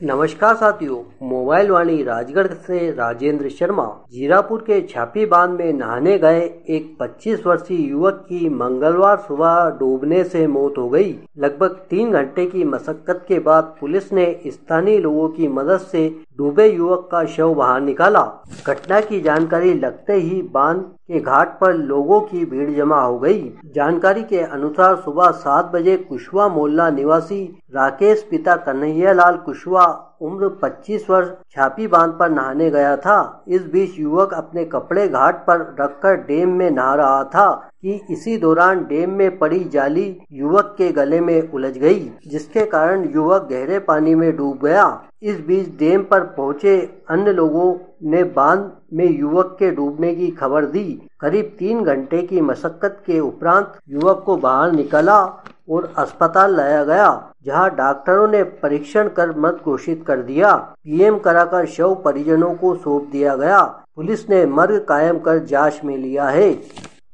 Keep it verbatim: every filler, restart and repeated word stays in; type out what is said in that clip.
नमस्कार साथियों, मोबाइल वाणी राजगढ़ से राजेंद्र शर्मा। जीरापुर के छापी बांध में नहाने गए एक पच्चीस वर्षीय युवक की मंगलवार सुबह डूबने से मौत हो गई। लगभग तीन घंटे की मशक्कत के बाद पुलिस ने स्थानीय लोगों की मदद से डूबे युवक का शव बाहर निकाला। घटना की जानकारी लगते ही बांध के घाट पर लोगों की भीड़ जमा हो गई। जानकारी के अनुसार सुबह सात बजे कुशवा मोहल्ला निवासी राकेश पिता कन्हैयालाल कुशवा उम्र पच्चीस वर्ष छापी बांध पर नहाने गया था। इस बीच युवक अपने कपड़े घाट पर रखकर डैम में नहा रहा था कि इसी दौरान डैम में पड़ी जाली युवक के गले में उलझ गई, जिसके कारण युवक गहरे पानी में डूब गया। इस बीच डैम पर पहुंचे अन्य लोगों ने बांध में युवक के डूबने की खबर दी। करीब तीन घंटे की मशक्कत के उपरांत युवक को बाहर निकाला और अस्पताल लाया गया, जहां डॉक्टरों ने परीक्षण कर मृत घोषित कर दिया। पीएम कराकर शव परिजनों को सौंप दिया गया। पुलिस ने मर्ग कायम कर जांच में लिया है।